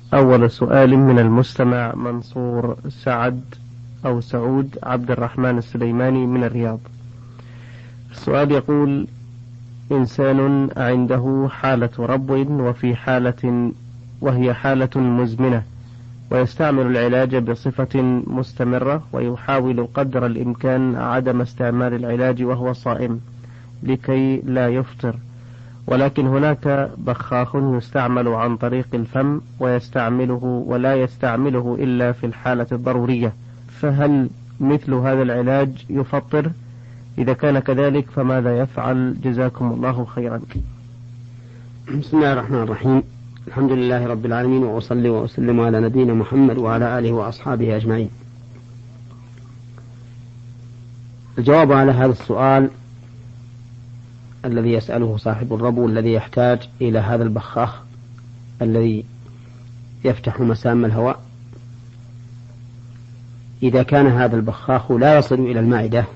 أول سؤال من المستمع منصور سعود عبد الرحمن السليماني من الرياض. السؤال يقول: إنسان عنده حالة ربو وهي حالة مزمنة، ويستعمل العلاج بصفة مستمرة، ويحاول قدر الإمكان عدم استعمال العلاج وهو صائم لكي لا يفطر، ولكن هناك بخاخ يستعمل عن طريق الفم ولا يستعمله إلا في الحالة الضرورية، فهل مثل هذا العلاج يفطر؟ إذا كان كذلك فماذا يفعل؟ جزاكم الله خيرا. بسم الله الرحمن الرحيم. الحمد لله رب العالمين، وأصلي وأسلم على نبينا محمد وعلى آله وأصحابه أجمعين. الجواب على هذا السؤال الذي يسأله صاحب الربو الذي يحتاج إلى هذا البخاخ الذي يفتح مسام الهواء، إذا كان هذا البخاخ لا يصل إلى المعدة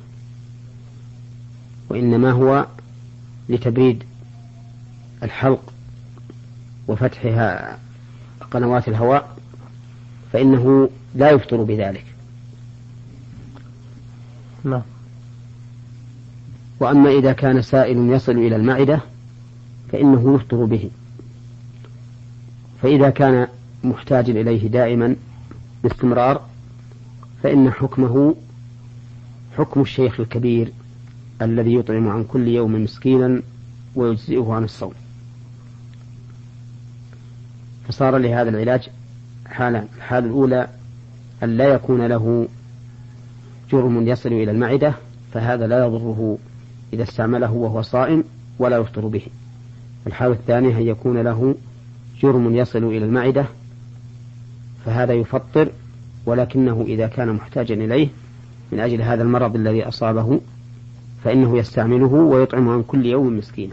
وإنما هو لتبريد الحلق وفتحها قنوات الهواء، فإنه لا يفطر بذلك. لا. وأما إذا كان سائل يصل إلى المعدة فإنه يفطر به. فإذا كان محتاج إليه دائما باستمرار فإن حكمه حكم الشيخ الكبير الذي يطعم عن كل يوم مسكينا ويجزئه عن الصوم. فصار لهذا العلاج حالان: الحالة الأولى أن لا يكون له جرم يصل إلى المعدة، فهذا لا يضره إذا استعمله وهو صائم ولا يفطر به. الحالة الثانية أن يكون له جرم يصل إلى المعدة، فهذا يفطر، ولكنه إذا كان محتاجا إليه من أجل هذا المرض الذي أصابه فإنه يستعمله ويطعم عن كل يوم مسكينا.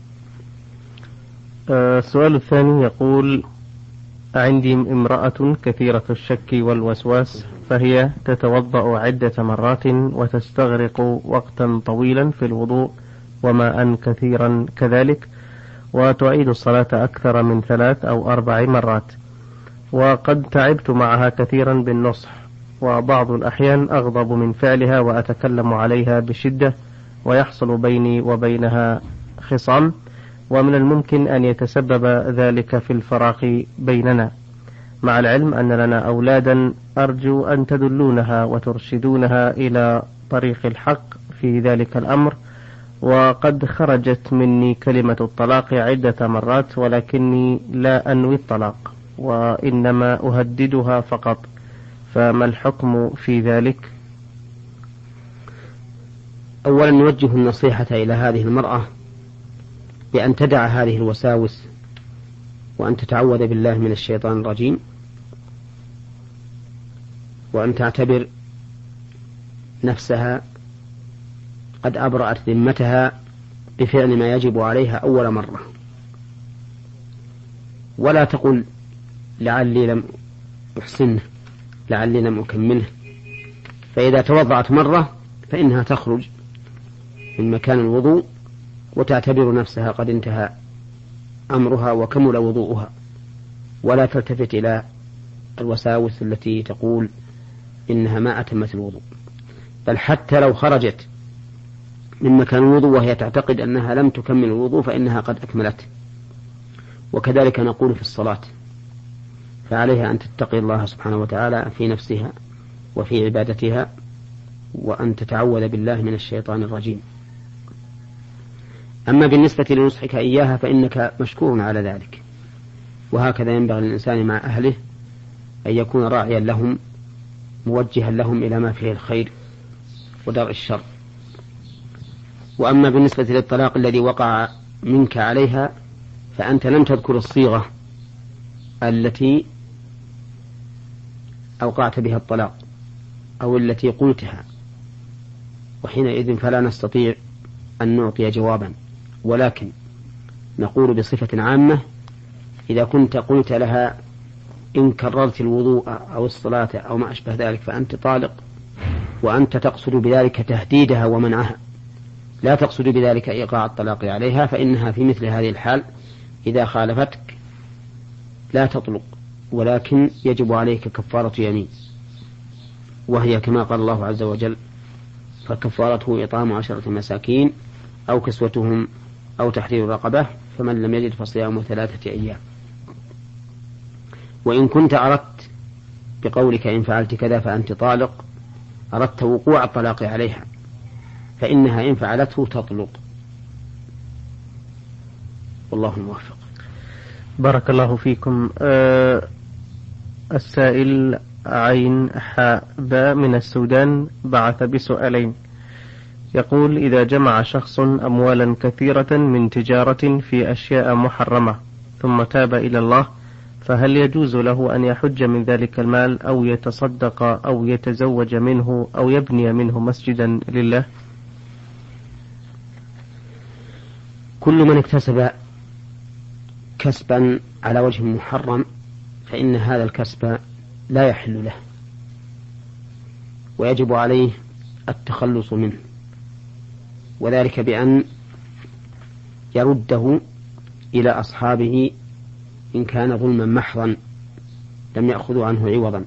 السؤال الثاني يقول: عندي امرأة كثيرة الشك والوسواس، فهي تتوضأ عدة مرات وتستغرق وقتا طويلا في الوضوء وماء كثيرا كذلك، وتعيد الصلاة أكثر من 3 أو 4 مرات، وقد تعبت معها كثيرا بالنصح، وبعض الأحيان أغضب من فعلها وأتكلم عليها بشدة، ويحصل بيني وبينها خصام، ومن الممكن أن يتسبب ذلك في الفراق بيننا، مع العلم أن لنا أولادا، أرجو أن تدلونها وترشدونها إلى طريق الحق في ذلك الأمر، وقد خرجت مني كلمة الطلاق عدة مرات، ولكني لا أنوي الطلاق وإنما أهددها فقط، فما الحكم في ذلك؟ أولا نوجه النصيحة إلى هذه المرأة بأن تدع هذه الوساوس وأن تتعوذ بالله من الشيطان الرجيم، وأن تعتبر نفسها قد أبرأت ذمتها بفعل ما يجب عليها أول مرة، ولا تقل لعلي لم أحسنه، لعلي لم أكمله. فإذا توضعت مرة فإنها تخرج من مكان الوضوء وتعتبر نفسها قد انتهى أمرها وكمل وضوءها، ولا تلتفت إلى الوساوس التي تقول إنها ما أتمت الوضوء. بل حتى لو خرجت من مكان الوضوء وهي تعتقد أنها لم تكمل الوضوء فإنها قد أكملته. وكذلك نقول في الصلاة، فعليها أن تتقي الله سبحانه وتعالى في نفسها وفي عبادتها، وأن تتعوذ بالله من الشيطان الرجيم. أما بالنسبة لنصحك إياها فإنك مشكور على ذلك، وهكذا ينبغي للإنسان مع أهله أن يكون راعيا لهم موجها لهم إلى ما فيه الخير ودرء الشر. وأما بالنسبة للطلاق الذي وقع منك عليها فأنت لم تذكر الصيغة التي أوقعت بها الطلاق أو التي قلتها، وحينئذ فلا نستطيع أن نعطي جوابا، ولكن نقول بصفة عامة: إذا كنت قلت لها إن كررت الوضوء أو الصلاة أو ما أشبه ذلك فأنت طالق، وأنت تقصد بذلك تهديدها ومنعها، لا تقصد بذلك إيقاع الطلاق عليها، فإنها في مثل هذه الحال إذا خالفتك لا تطلق، ولكن يجب عليك كفارة يمين، وهي كما قال الله عز وجل: فكفارته إطعام 10 مساكين أو كسوتهم أو تحرير رقبة، فمن لم يجد فصيام 3 أيام. وإن كنت أردت بقولك إن فعلت كذا فأنت طالق، أردت وقوع الطلاق عليها، فإنها إن فعلته تطلق. والله الموفق. بارك الله فيكم. السائل عين حاء باء من السودان بعث بسؤالين. يقول: إذا جمع شخص أموالا كثيرة من تجارة في أشياء محرمة ثم تاب إلى الله، فهل يجوز له أن يحج من ذلك المال أو يتصدق أو يتزوج منه أو يبني منه مسجدا لله؟ كل من اكتسب كسبا على وجه محرم فإن هذا الكسب لا يحل له، ويجب عليه التخلص منه، وذلك بأن يرده إلى أصحابه إن كان ظلما محضا لم يأخذوا عنه عوضا،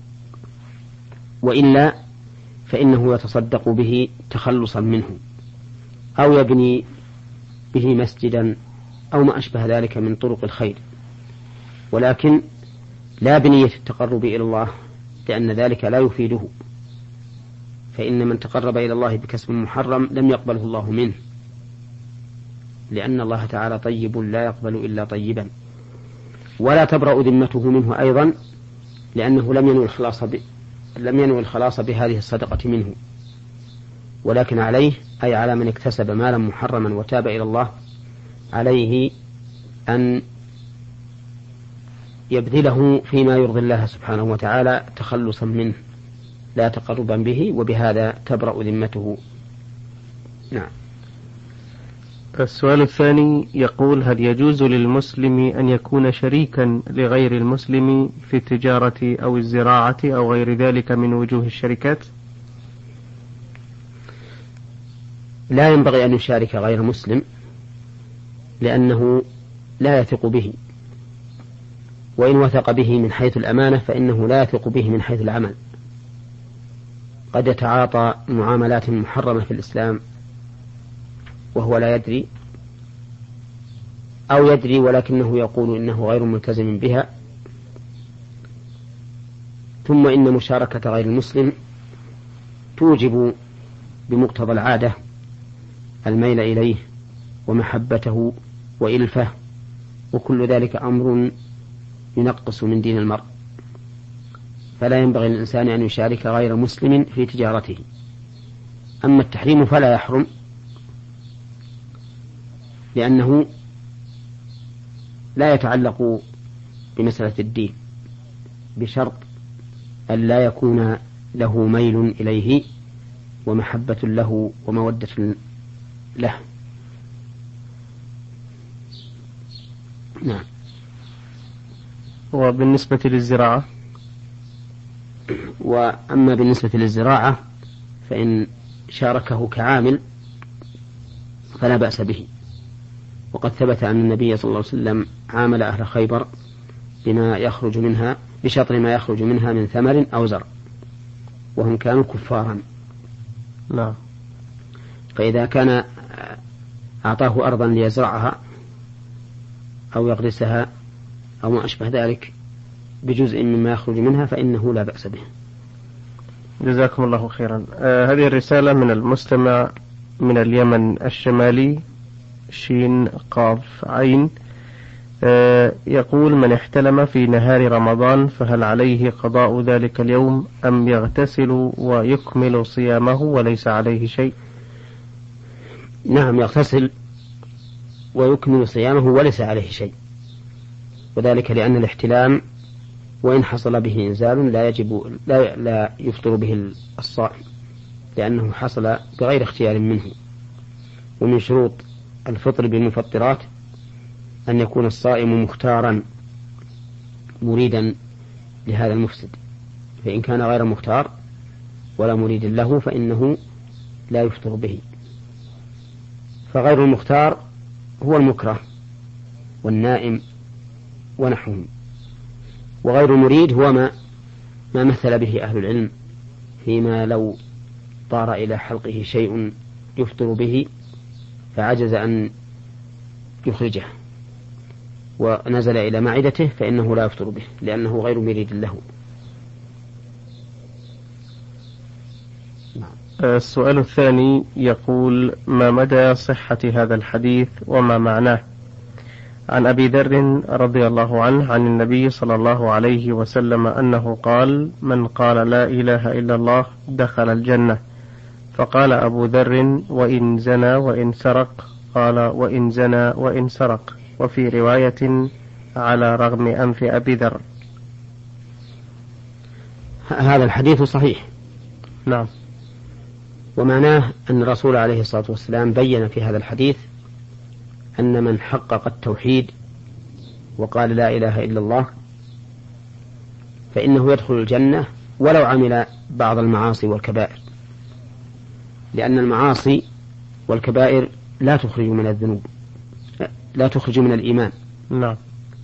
وإلا فإنه يتصدق به تخلصا منه، أو يبني به مسجدا أو ما أشبه ذلك من طرق الخير، ولكن لا بنية التقرب إلى الله، لأن ذلك لا يفيده، فإن من تقرب إلى الله بكسب محرم لم يقبله الله منه، لأن الله تعالى طيب لا يقبل إلا طيبا، ولا تبرأ ذمته منه أيضا، لأنه لم ينوي الخلاص بهذه الصدقة منه، ولكن عليه، أي على من اكتسب مالا محرما وتاب إلى الله، عليه أن يبذله فيما يرضي الله سبحانه وتعالى تخلصا منه لا تقربا به، وبهذا تبرأ ذمته. نعم. السؤال الثاني يقول: هل يجوز للمسلم أن يكون شريكا لغير المسلم في التجارة أو الزراعة أو غير ذلك من وجوه الشركات؟ لا ينبغي أن يشارك غير مسلم، لأنه لا يثق به، وإن وثق به من حيث الأمانة فإنه لا يثق به من حيث العمل. قد يتعاطى معاملات محرمة في الإسلام وهو لا يدري، أو يدري ولكنه يقول إنه غير ملتزم بها. ثم إن مشاركة غير المسلم توجب بمقتضى العادة الميل إليه ومحبته وإلفه، وكل ذلك أمر ينقص من دين المرء، فلا ينبغي للإنسان أن يشارك غير مسلم في تجارته. أما التحريم فلا يحرم، لأنه لا يتعلق بمسألة الدين، بشرط أن لا يكون له ميل إليه ومحبة له ومودة له. نعم. وبالنسبة للزراعة؟ وأما بالنسبة للزراعة فإن شاركه كعامل فلا بأس به، وقد ثبت أن النبي صلى الله عليه وسلم عامل أهل خيبر بما يخرج منها بشطر ما يخرج منها من ثمر أو زرع، وهم كانوا كفارا. لا. فإذا كان أعطاه أرضا ليزرعها أو يغرسها أو ما أشبه ذلك بجزء مما يخرج منها فإنه لا بأس به. جزاكم الله خيرا. هذه الرسالة من المستمع من اليمن الشمالي شين قاف عين. يقول: من احتلم في نهار رمضان فهل عليه قضاء ذلك اليوم أم يغتسل ويكمل صيامه وليس عليه شيء؟ نعم، يغتسل ويكمل صيامه وليس عليه شيء، وذلك لأن الاحتلام وإن حصل به إنزال لا يفطر به الصائم، لأنه حصل بغير اختيار منه. ومن شروط الفطر بالمفطرات أن يكون الصائم مختارا مريدا لهذا المفسد، فإن كان غير مختار ولا مريد له فإنه لا يفطر به. فغير المختار هو المكره والنائم ونحوه. وغير المريد هو ما مثل به أهل العلم فيما لو طار إلى حلقه شيء يفطر به فعجز أن يخرجه ونزل إلى معدته فإنه لا يفطر به لأنه غير مريد له. السؤال الثاني يقول: ما مدى صحة هذا الحديث وما معناه؟ عن أبي ذر رضي الله عنه عن النبي صلى الله عليه وسلم أنه قال: من قال لا إله إلا الله دخل الجنة. فقال أبو ذر: وإن زنى وإن سرق؟ قال: وإن زنى وإن سرق. وفي رواية: على رغم أنف أبي ذر. هذا الحديث صحيح. نعم. ومعناه أن الرسول عليه الصلاة والسلام بين في هذا الحديث أن من حقق التوحيد وقال لا إله إلا الله فإنه يدخل الجنة ولو عمل بعض المعاصي والكبائر، لأن المعاصي والكبائر لا تخرج من الذنوب، لا تخرج من الإيمان. نعم.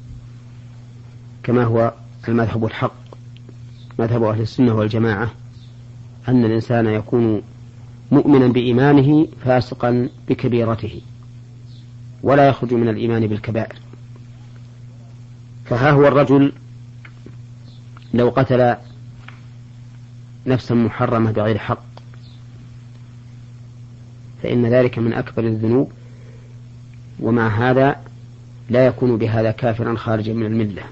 كما هو المذهب الحق، مذهب أهل السنة والجماعة، أن الإنسان يكون مؤمنا بإيمانه فاسقا بكبيرته ولا يخرج من الإيمان بالكبائر. فها هو الرجل لو قتل نفسا محرمة بغير حق فإن ذلك من أكبر الذنوب، ومع هذا لا يكون بهذا كافرا خارجا من الملة.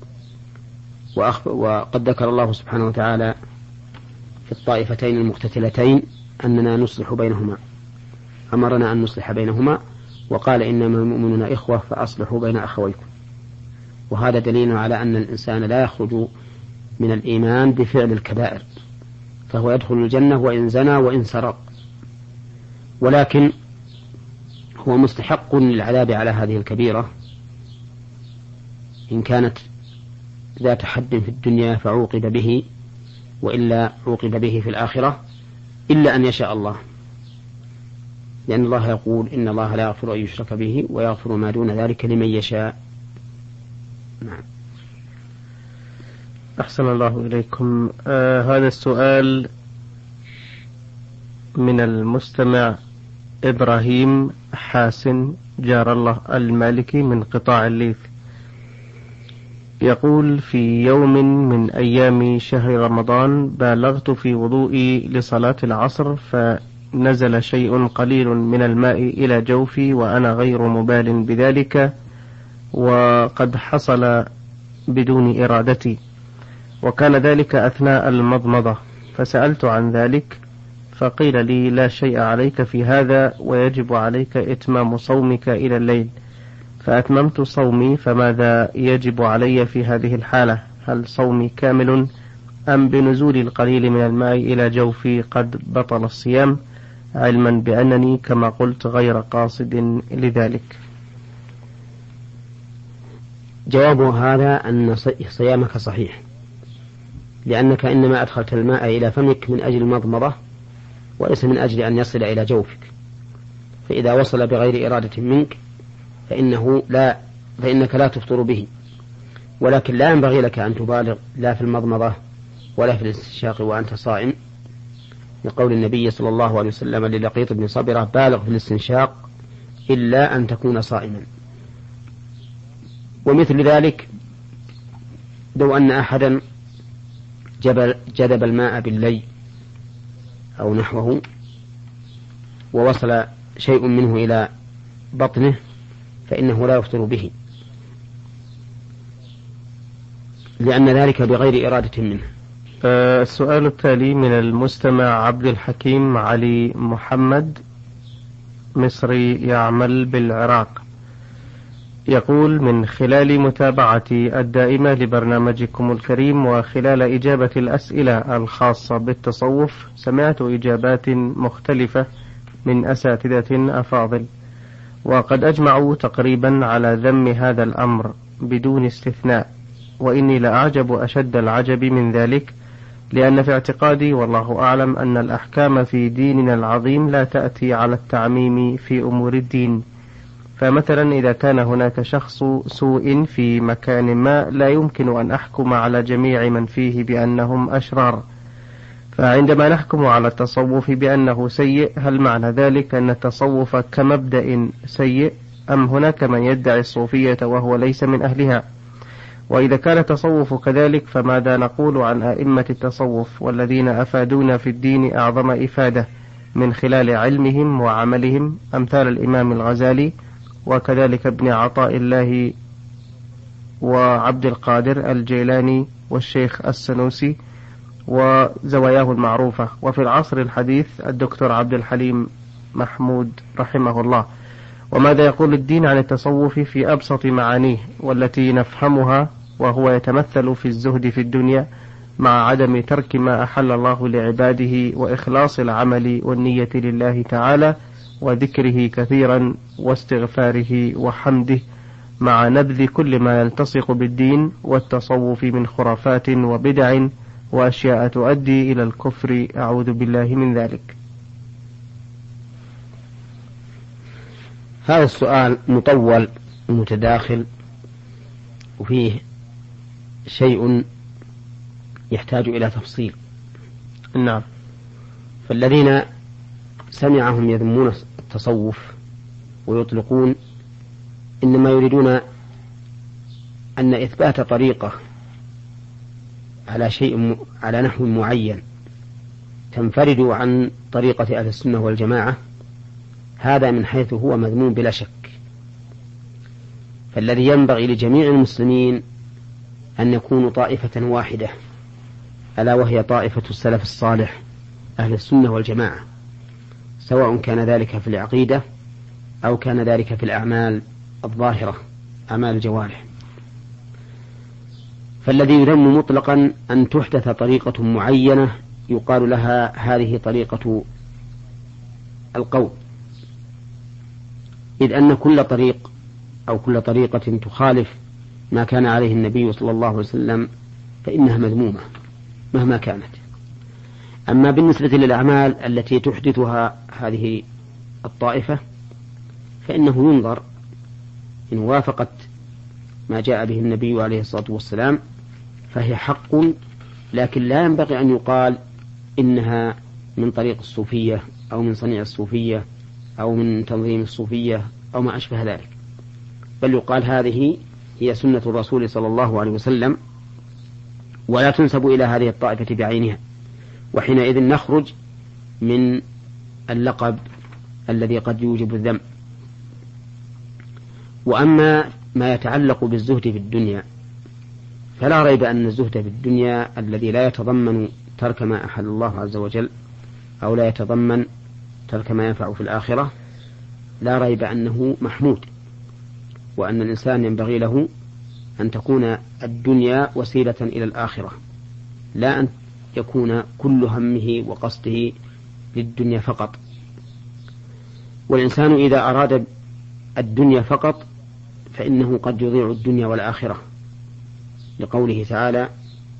وقد ذكر الله سبحانه وتعالى في الطائفتين المقتتلتين أننا نصلح بينهما، أمرنا أن نصلح بينهما، وقال إنما المؤمنون إخوة فأصلحوا بين أخويكم. وهذا دليل على أن الإنسان لا يخرج من الإيمان بفعل الكبائر، فهو يدخل الجنة وإن زنى وإن سرق، ولكن هو مستحق للعذاب على هذه الكبيرة إن كانت ذات حد في الدنيا فعوقب به، وإلا عوقب به في الآخرة، إلا أن يشاء الله، لأن الله يقول إن الله لا يغفر أن يشرك به ويغفر ما دون ذلك لمن يشاء. نعم. أحسن الله إليكم. هذا السؤال من المستمع إبراهيم حاسن جار الله المالكي من قطاع الليث، يقول: في يوم من أيام شهر رمضان بالغت في وضوئي لصلاة العصر، فنزل شيء قليل من الماء إلى جوفي وأنا غير مبال بذلك، وقد حصل بدون إرادتي، وكان ذلك أثناء المضمضة، فسألت عن ذلك فقيل لي: لا شيء عليك في هذا، ويجب عليك إتمام صومك إلى الليل. فأتممت صومي، فماذا يجب علي في هذه الحالة؟ هل صومي كامل أم بنزول القليل من الماء إلى جوفي قد بطل الصيام، علما بأنني كما قلت غير قاصد لذلك؟ جواب هذا أن صيامك صحيح، لأنك إنما أدخلت الماء إلى فمك من أجل المضمضة وليس من أجل أن يصل إلى جوفك، فإذا وصل بغير إرادة منك فإنك لا تفطر به، ولكن لا ينبغي لك أن تبالغ لا في المضمضة ولا في الاستنشاق وأنت صائم، لقول النبي صلى الله عليه وسلم للقيط بن صبرة: بالغ في الاستنشاق إلا أن تكون صائما. ومثل ذلك لو أن أحدا جذب الماء باللي أو نحوه ووصل شيء منه إلى بطنه فإنه لا يفطر به، لأن ذلك بغير إرادة منه. السؤال التالي من المستمع عبد الحكيم علي محمد، مصري يعمل بالعراق، يقول: من خلال متابعتي الدائمة لبرنامجكم الكريم وخلال إجابة الأسئلة الخاصة بالتصوف، سمعت إجابات مختلفة من أساتذة أفاضل، وقد أجمعوا تقريبا على ذم هذا الأمر بدون استثناء، وإني لأعجب أشد العجب من ذلك، لأن في اعتقادي والله أعلم أن الأحكام في ديننا العظيم لا تأتي على التعميم في أمور الدين، فمثلا إذا كان هناك شخص سوء في مكان ما لا يمكن أن أحكم على جميع من فيه بأنهم أشرار، فعندما نحكم على التصوف بأنه سيء، هل معنى ذلك أن التصوف كمبدأ سيء، أم هناك من يدعي الصوفية وهو ليس من أهلها؟ وإذا كان التصوف كذلك فماذا نقول عن أئمة التصوف والذين أفادونا في الدين أعظم إفادة من خلال علمهم وعملهم، أمثال الإمام الغزالي وكذلك ابن عطاء الله وعبد القادر الجيلاني والشيخ السنوسي وزواياه المعروفة، وفي العصر الحديث الدكتور عبد الحليم محمود رحمه الله؟ وماذا يقول الدين عن التصوف في أبسط معانيه والتي نفهمها، وهو يتمثل في الزهد في الدنيا مع عدم ترك ما أحل الله لعباده وإخلاص العمل والنية لله تعالى وذكره كثيرا واستغفاره وحمده، مع نبذ كل ما يلتصق بالدين والتصوف من خرافات وبدع وأشياء تؤدي إلى الكفر، أعوذ بالله من ذلك. هذا السؤال مطول ومتداخل وفيه شيء يحتاج إلى تفصيل. نعم. فالذين سمعهم يذمون التصوف ويطلقون إنما يريدون أن إثبات طريقة على نحو معين تنفرد عن طريقة أهل السنة والجماعة، هذا من حيث هو مذموم بلا شك. فالذي ينبغي لجميع المسلمين أن يكونوا طائفة واحدة، ألا وهي طائفة السلف الصالح أهل السنة والجماعة، سواء كان ذلك في العقيدة أو كان ذلك في الأعمال الظاهرة، أعمال الجوارح. فالذي يذم مطلقا أن تحدث طريقة معينة يقال لها هذه طريقة القوم، إذ أن كل طريق أو كل طريقة تخالف ما كان عليه النبي صلى الله عليه وسلم فإنها مذمومة مهما كانت. أما بالنسبة للأعمال التي تحدثها هذه الطائفة فإنه ينظر إن وافقت ما جاء به النبي عليه الصلاة والسلام فهي حق، لكن لا ينبغي أن يقال إنها من طريق الصوفية أو من صنيع الصوفية أو من تنظيم الصوفية أو ما أشبه ذلك، بل يقال هذه هي سنة الرسول صلى الله عليه وسلم، ولا تنسب إلى هذه الطائفة بعينها، وحينئذ نخرج من اللقب الذي قد يوجب الذم. وأما ما يتعلق بالزهد في الدنيا فلا ريب أن الزهد في الدنيا الذي لا يتضمن ترك ما أحل الله عز وجل أو لا يتضمن ترك ما ينفع في الآخرة لا ريب أنه محمود، وأن الإنسان ينبغي له أن تكون الدنيا وسيلة إلى الآخرة، لا أن يكون كل همه وقصده للدنيا فقط. والإنسان إذا أراد الدنيا فقط فإنه قد يضيع الدنيا والآخرة، لقوله تعالى: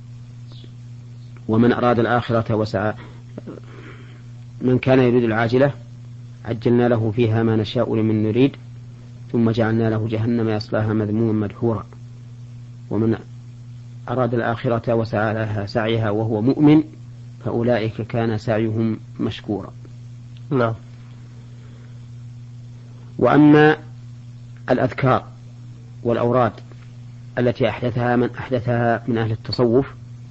ومن أراد الآخرة وسعى من كان يريد العاجلة عجلنا له فيها ما نشاء لمن نريد ثم جعلنا له جهنم يصلاها مذموما مدحورا ومن أراد الآخرة وسعى لها سعيها وهو مؤمن فأولئك كان سعيهم مشكورا. نعم. وأما الأذكار والأوراد التي أحدثها من أهل التصوف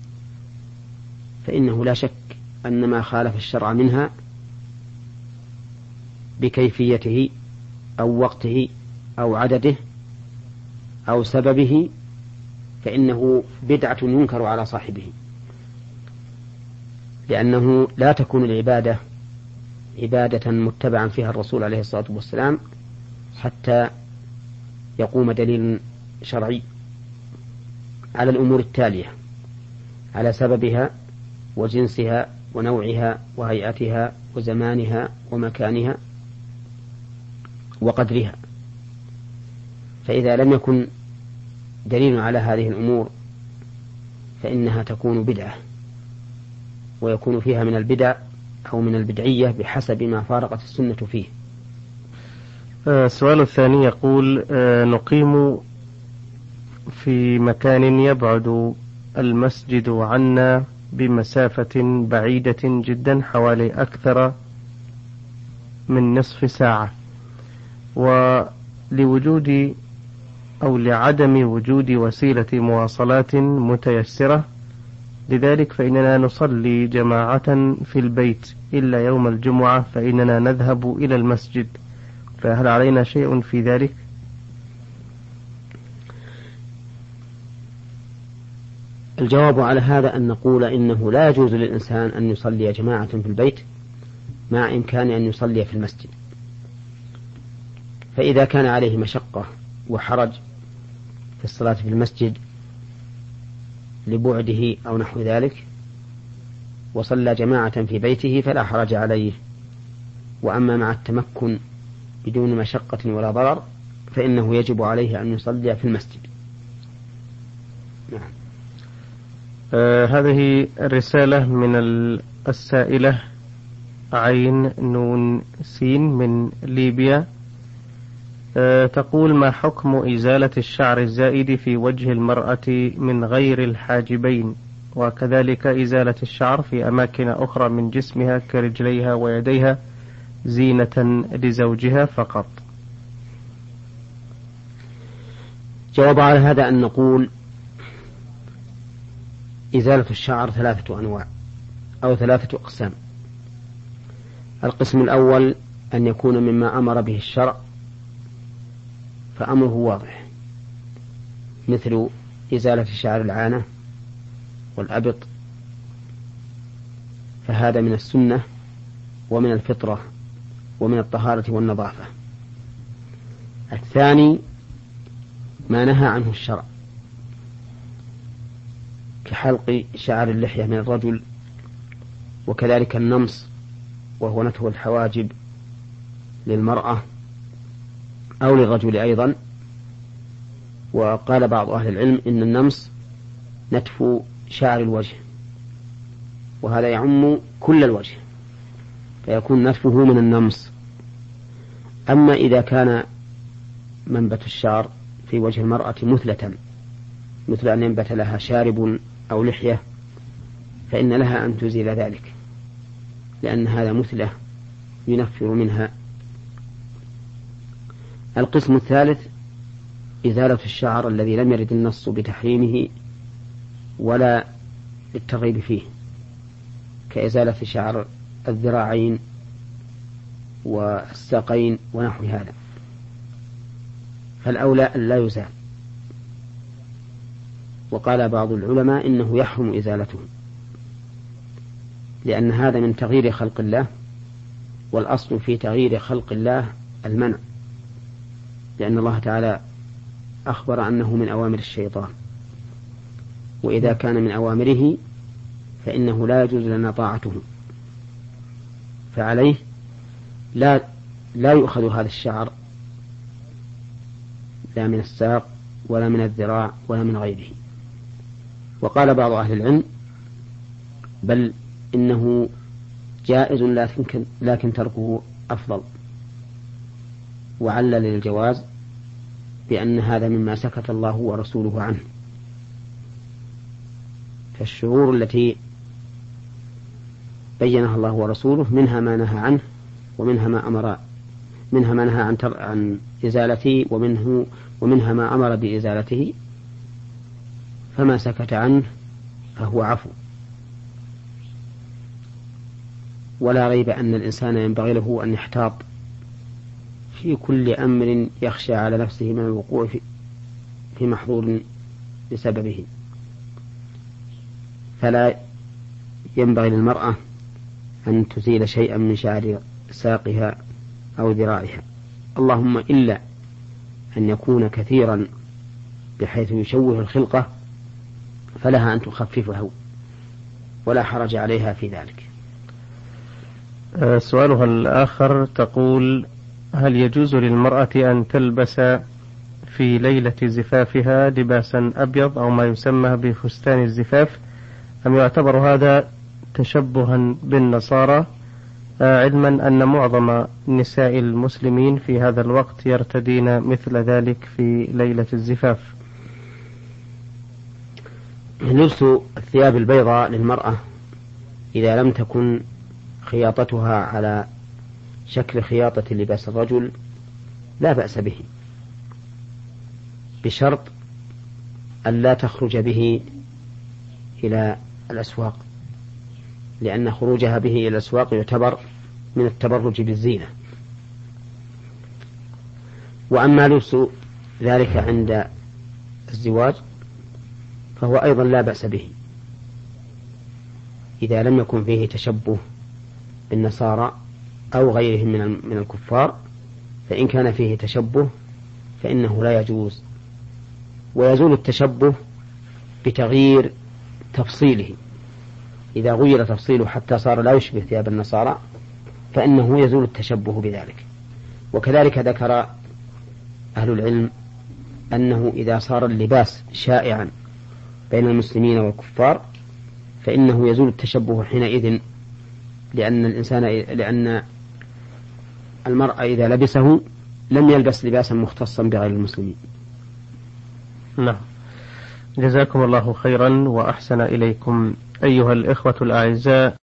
فإنه لا شك أن ما خالف الشرع منها بكيفيته أو وقته أو عدده أو سببه فإنه بدعة ينكر على صاحبه، لأنه لا تكون العبادة عبادة متبعا فيها الرسول عليه الصلاة والسلام حتى يقوم دليل شرعي على الأمور التالية: على سببها وجنسها ونوعها وهيئتها وزمانها ومكانها وقدرها. فإذا لم يكن دليل على هذه الأمور فإنها تكون بدعة، ويكون فيها من البدع أو من البدعية بحسب ما فارقت السنة فيه. السؤال الثاني يقول نقيم في مكان يبعد المسجد عنا بمسافة بعيدة جدا حوالي أكثر من نصف ساعة، ولوجود أو لعدم وجود وسيلة مواصلات متيسرة، لذلك فإننا نصلي جماعة في البيت إلا يوم الجمعة فإننا نذهب إلى المسجد، فهل علينا شيء في ذلك؟ الجواب على هذا أن نقول إنه لا يجوز للإنسان أن يصلي جماعة في البيت مع إمكان أن يصلي في المسجد، فإذا كان عليه مشقة وحرج في الصلاة في المسجد لبعده أو نحو ذلك وصلى جماعة في بيته فلا حرج عليه، وأما مع التمكن بدون مشقة ولا ضرر فإنه يجب عليه أن يصلي في المسجد. نعم. هذه الرسالة من السائلة عين نون سين من ليبيا، تقول: ما حكم إزالة الشعر الزائد في وجه المرأة من غير الحاجبين، وكذلك إزالة الشعر في أماكن أخرى من جسمها كرجليها ويديها زينة لزوجها فقط؟ جواب على هذا أن نقول إزالة الشعر 3 أنواع أو 3 أقسام. القسم الأول أن يكون مما أمر به الشرع فأمره واضح، مثل إزالة شعر العانة والأبط، فهذا من السنة ومن الفطرة ومن الطهارة والنظافة. الثاني ما نهى عنه الشرع كحلق شعر اللحية من الرجل، وكذلك النمص وهو نتف الحواجب للمرأة أو للرجل أيضا. وقال بعض أهل العلم إن النمص نتف شعر الوجه، وهذا يعم كل الوجه فيكون نتفه من النمص. أما إذا كان منبت الشعر في وجه المرأة مثلة، مثل أن ينبت لها شارب أو لحية، فإن لها أن تزيل ذلك، لأن هذا مثلة ينفر منها. القسم الثالث إزالة الشعر الذي لم يرد النص بتحريمه ولا الترغيب فيه، كإزالة شعر الذراعين والساقين ونحو هذا، فالأولى أن لا يزال. وقال بعض العلماء إنه يحرم إزالته، لأن هذا من تغيير خلق الله، والأصل في تغيير خلق الله المنع، لأن الله تعالى أخبر أنه من أوامر الشيطان، وإذا كان من أوامره فإنه لا يجوز لنا طاعته، فعليه لا يؤخذ هذا الشعر لا من الساق ولا من الذراع ولا من غيره. وقال بعض أهل العلم بل إنه جائز لكن تركه أفضل، وعلل للجواز بأن هذا مما سكت الله ورسوله عنه. فالشعور التي بينها الله ورسوله منها ما نهى عنه ومنها ما أمر، منها ما نهى عن إزالته ومنها ما أمر بإزالته، فما سكت عنه فهو عفو. ولا ريب أن الإنسان ينبغي له أن يحتاط في كل أمر يخشى على نفسه من الوقوع في محظور بسببه، فلا ينبغي للمرأة أن تزيل شيئا من شعر ساقها أو ذراعها، اللهم إلا أن يكون كثيرا بحيث يشوه الخلقة، فلها أن تخففه ولا حرج عليها في ذلك. سؤالها الآخر تقول: هل يجوز للمرأة أن تلبس في ليلة زفافها لباسا أبيض أو ما يسمى بفستان الزفاف، أم يعتبر هذا تشبها بالنصارى علما أن معظم نساء المسلمين في هذا الوقت يرتدين مثل ذلك في ليلة الزفاف. لبس الثياب البيضاء للمرأة إذا لم تكن خياطتها على شكل خياطة لباس الرجل لا بأس به، بشرط أن لا تخرج به إلى الأسواق، لأن خروجها به إلى الأسواق يعتبر من التبرج بالزينة. وأما لبس ذلك عند الزواج فهو أيضا لا بأس به إذا لم يكن فيه تشبه بالنصارى أو غيرهم من الكفار، فإن كان فيه تشبه فإنه لا يجوز، ويزول التشبه بتغيير تفصيله. إذا غير تفصيله حتى صار لا يشبه ثياب النصارى فإنه يزول التشبه بذلك. وكذلك ذكر أهل العلم أنه إذا صار اللباس شائعا بين المسلمين والكفار فإنه يزول التشبه حينئذ، لأن المرأة إذا لبسه لم يلبس لباسا مختصا بغير المسلمين. نعم، جزاكم الله خيرا وأحسن إليكم أيها الإخوة الأعزاء.